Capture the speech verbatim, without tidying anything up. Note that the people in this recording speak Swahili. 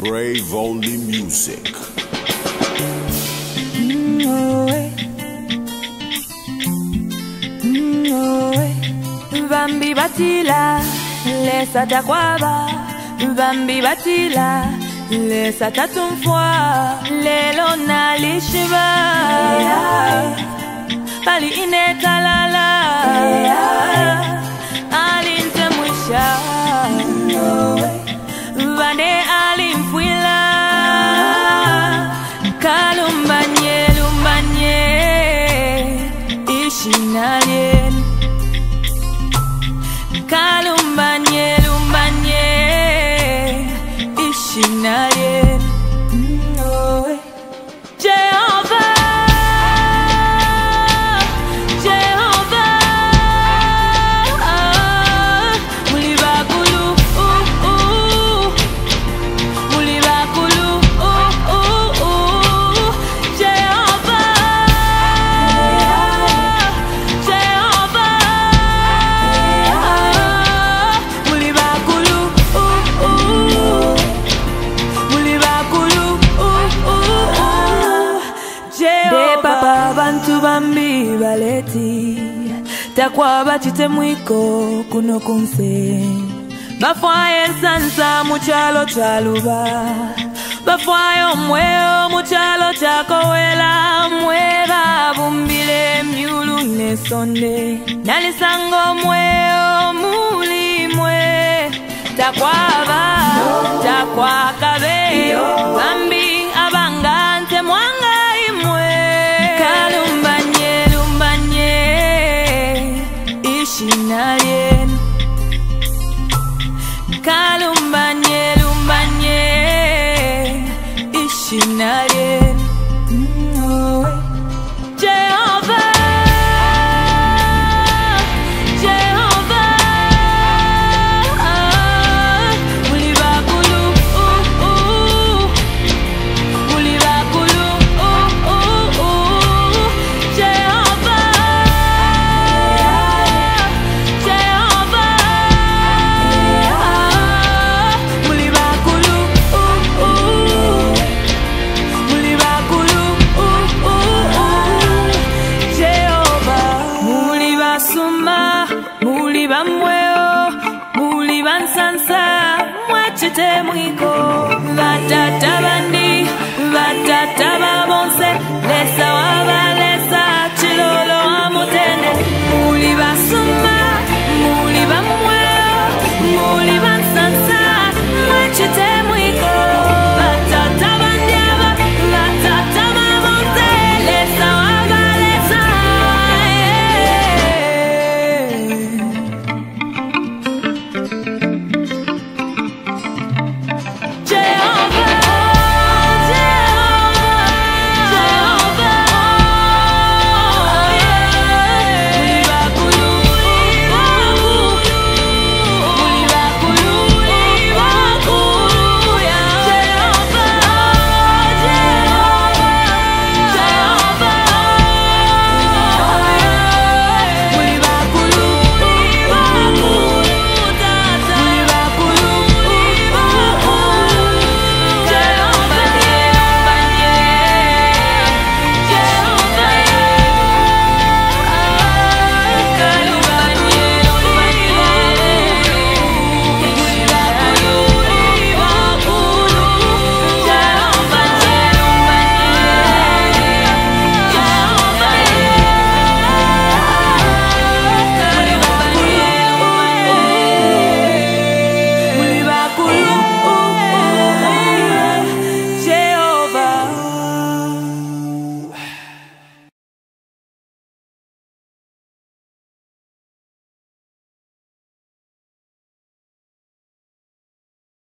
Brave Only Music. Mm, oh, eh. Mm, oh, eh. Bambi batila lesa takwaba, Bambi batila lesa tatumfwa, lelo nalishiba bali inetalala alinte mwisha vane alimfwila kalumbanye lumbanye ishinalien kalumbanye lumbanye ishinalien mm, oh, eh. Jehovah bantu bambi baleti takwa bachite mwiko kuno kunse bafwaye sansa muchalo chaluba bafwaye omweo muchalo chakowela mwera bumbile myulu nesonde nalisango mweo mulimwe takwaba takwa kabe bambi abangante mwanga Shinalien kalumbanye lumbanye ishinalien mm, oh, eh. Jehovah Jehovah ah, mulibakulu uh, uh, mulibakulu uh, uh, uh, Jehovah bamweo muli bansansa mwachite mwiko batata bandi batata babonse